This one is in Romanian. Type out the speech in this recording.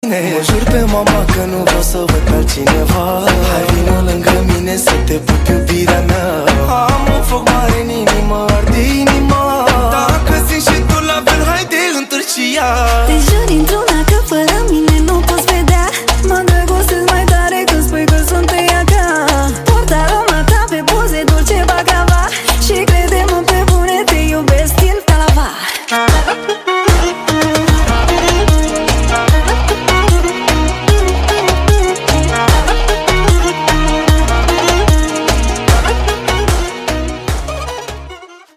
Mă jur pe mama că nu vreau să văd pe altcineva. Hai vină lângă mine să te pup, iubirea mea. Am un foc mare în inimă, arde inima.